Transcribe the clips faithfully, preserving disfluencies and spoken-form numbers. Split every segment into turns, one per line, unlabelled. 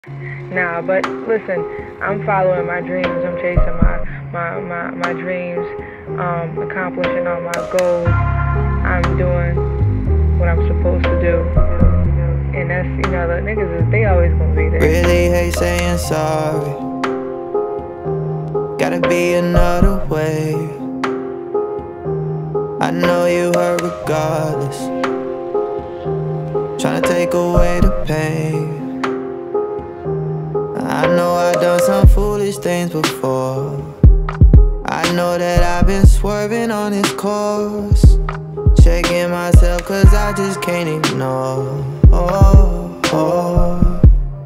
Nah, but listen, I'm following my dreams. I'm chasing my my my, my dreams, um, accomplishing all my goals. I'm doing what I'm supposed to do. And that's, you know, the niggas is, they always gonna be there.
Really hate saying sorry. Gotta be another way. I know you hurt regardless. Tryna take away the pain. I know I've done some foolish things before. I know that I've been swerving on this course, checking myself cause I just can't ignore. Oh, oh.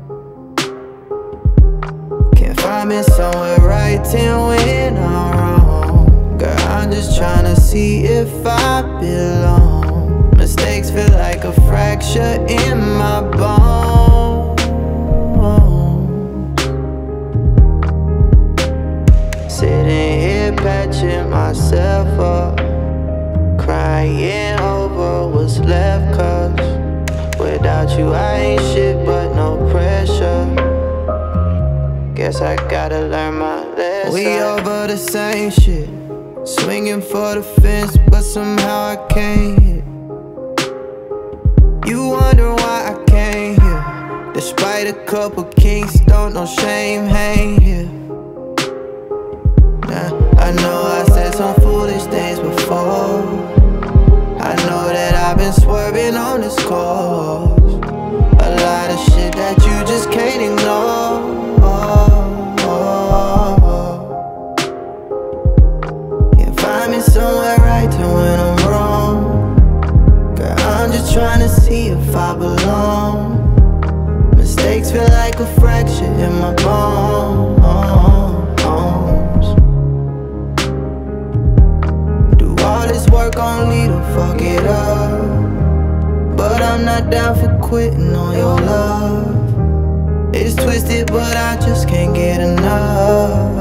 Can't find me somewhere right and when I'm wrong. Girl, I'm just tryna see if I belong. Mistakes feel like a fracture in my bone. Sitting here patching myself up, crying over what's left, cause without you I ain't shit but no pressure. Guess I gotta learn my lesson. We over the same shit, swinging for the fence but somehow I can't hit. You wonder why I came here, despite a couple kinks, don't no shame hang here. I know I said some foolish things before. I know that I've been swerving on this course. A lot of shit that you just can't ignore. Can't find me somewhere right and when I'm wrong. Girl, I'm just trying to see if I belong. Mistakes feel like a fracture in my bones. All this work only to fuck it up, but I'm not down for quitting on your love. It's twisted but I just can't get enough.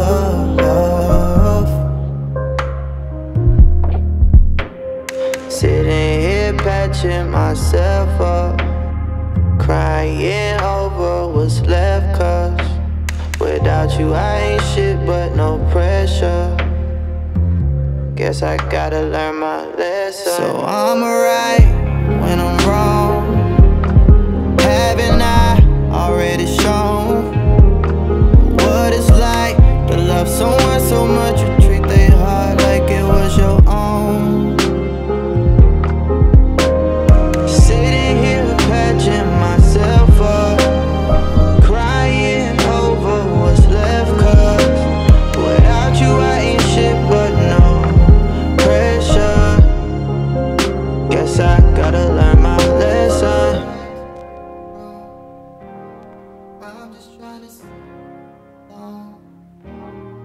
Sitting here patching myself up, crying over what's left, cause without you I ain't shit but no pressure. Guess I gotta learn my lesson. So I'm right when I'm wrong. Haven't I already shown what it's like to love someone so much you treat their heart like it was your own? Sitting here patching myself up, crying over what's left, cause without you I ain't shit but no pressure. Guess I gotta learn my lesson. I'm just trying to